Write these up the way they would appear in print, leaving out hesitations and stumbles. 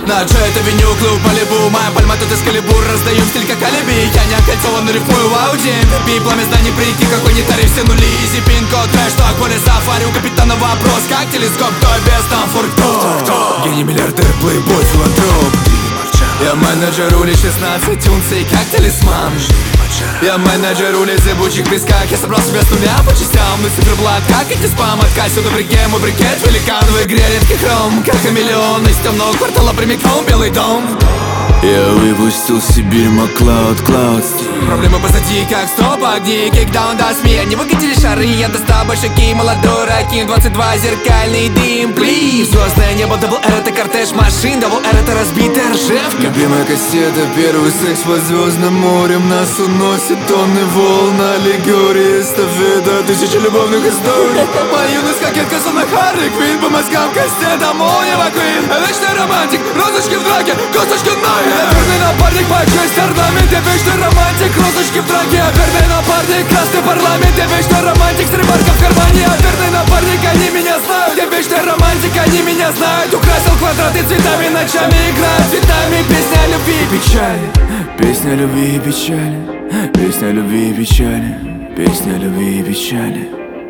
На Джет Авеню, клуб Малибу, моя пальма тут эскалибур. Раздаю в стиль как алиби, я не окольцован, но рифмую в Ауди. MVP, пламя зданий, прикинь, какой не тариф, все нули. Изи пин-код, трэш, так, поле сафари. У капитана вопрос, как телескоп, кто без там фур, кто? Гений, миллиардер, плейбой, филантроп. Я менеджер улиц 16 унций, как талисман. Я менеджер улиц зыбучих песках. Я собрал себя с двумя по частям, но циферблат, как эти спам. От кассета в реке, мой брикет, великан в игре, редкий хром. Как хамелеон из темного квартала прямиком Белый дом. Я выпустил Сибирь, Маклауд, Клауд. Проблемы позади, как стоп, огни, кикдаун, даст мне. Не выкатили шары, я достал большаки, молодой ракин, 22, зеркальный дым, плиз. Звездное небо, дабл R, это кортеж машин, дабл R, это разбитая ржевка. Любимая кассета, первый секс под звездным морем. Нас уносит тонны волн, аллегории, эстафета, тысячи любовных историй. Моя юность, кокетка, словно Харли Квинн. По мозгам кастета, молния Маквин. Вечный романтик, розочки в драке, косточки в ноги. Верный напарник, по честь орнамент. Я вечный романтик, розочки в драке. Верный напарник, красный парламент. Я вечный романтик, с рыбарка в кармане. Верный напарник, они меня знают. Я вечный романтик, они меня знают. Украсил квадраты цветами, ночами играют цветами. Песня о любви и печали. Песня о любви и печали. Песня о любви и печали. Песня о любви и печали.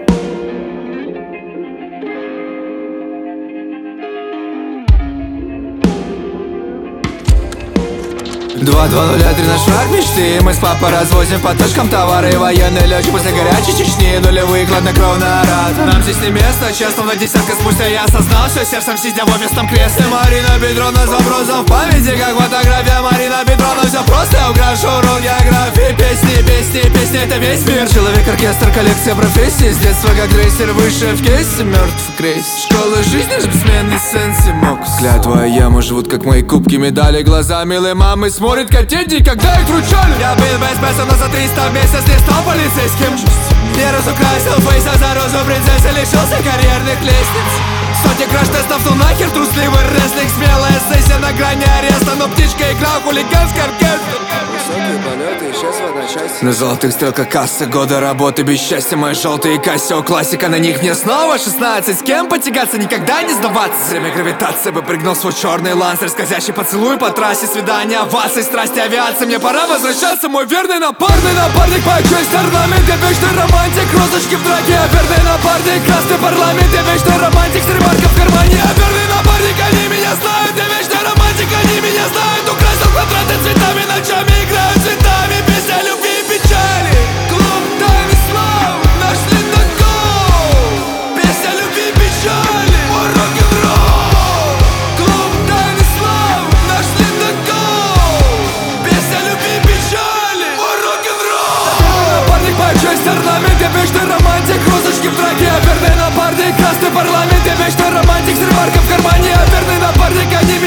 2-2-0-3 на шаг мечты. Мы с папой развозим по точкам товары. Военный летчик после горячей Чечни. Нулевые, хладнокровно рад. Нам здесь не место, честно, на десятка спустя я осознал все сердцем, сидя в офисном кресле. Марина Петровна с вопросом в памяти, как фотография. Марина Петровна, все просто, я украшу урок географии. Песни, песни, песни, это весь мир. Человек-оркестр, коллекция профессий. С детства как дрейсер, выше в кейсе, мертв крейс. Школа жизни, же бессменный сенси мокс. Клятва и яма живут, как мои кубки, медали. Глаза милой мамы смотрят котенки, когда их вручали. Я был без песен, но за 300 в месяц не стал полицейским. Не разукрасил фейса за розу принцессы, лишился карьерных лестниц. Сотни краш-тестов, ну нахер трусливый рестлинг. Смелая сессия на грани ареста, но птичка играл хулиганский оркестр. Высокие полеты, исчез в одночасье. На золотых стрелках кассы, года работы без счастья. Мои желтые Кассио, классика, на них мне снова 16. С кем потягаться, никогда не сдаваться. Время гравитации бы прыгнул свой черный лансер. Скользящий поцелуй по трассе, свидания, овации, страсти, авиации. Мне пора возвращаться, мой верный напарник, по честь орнамент. Я вечный романтик, розочки в драке. Верный напарник, красный парламент. Я вечный романтик, стрибарка в кармане. Верный напарник, они меня знают. Я вечный романтик, они меня знают. Украсил квадраты цветами, ночами играют цветами. Песня о любви и печали. Клуб тайны слав, наш ледокол. Песня о любви и печали. Мой рок-н-ролл. Клуб тайны слав, наш ледокол. Песня о любви и печали. Мой рок-н-ролл. Напарник, по честь орнамент. Я вечный романтик, розочки в драке. Верный напарник, красный парламент. Я вечный романтик, с рыбарка в кармане. Верный напарник, они